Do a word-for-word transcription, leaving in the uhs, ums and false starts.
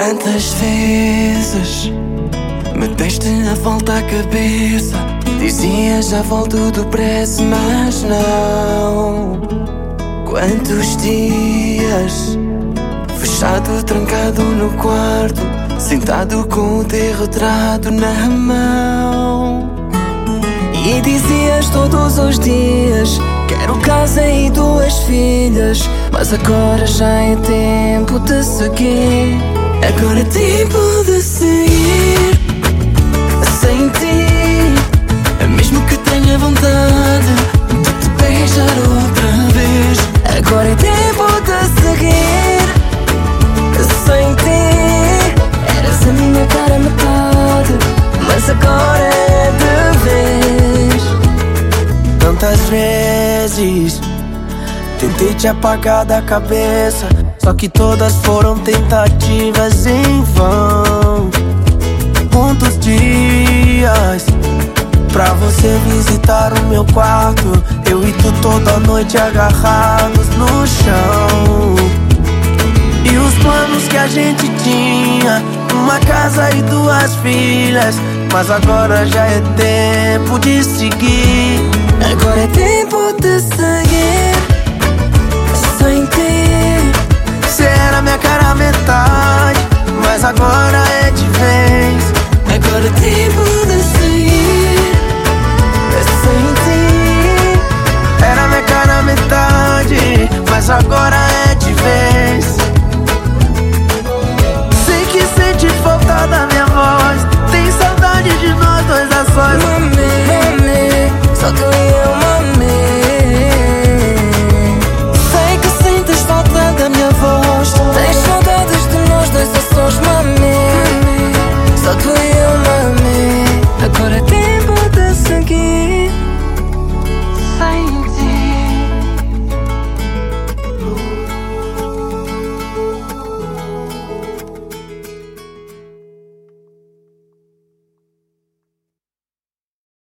Quantas vezes me deste a volta à cabeça? Dizias já volto depressa, mas não. Quantos dias fechado, trancado no quarto, sentado com o teu retrato na mão. E dizias todos os dias: quero casa e duas filhas. Mas agora já é tempo de seguir. Agora é tempo de seguir sem ti, mesmo que tenha vontade de te beijar outra vez. Agora é tempo de seguir sem ti. Eras a minha cara metade, mas agora é de vez. Tantas vezes tentei te apagar da cabeça, só que todas foram tentativas em vão. Quantos dias pra você visitar o meu quarto, eu e tu toda noite agarrados no chão. E os planos que a gente tinha, uma casa e duas filhas, mas agora já é tempo de seguir. Agora é tempo de seguir sem ti. Cê era minha cara metade, mas agora é de vez. Agora é tempo de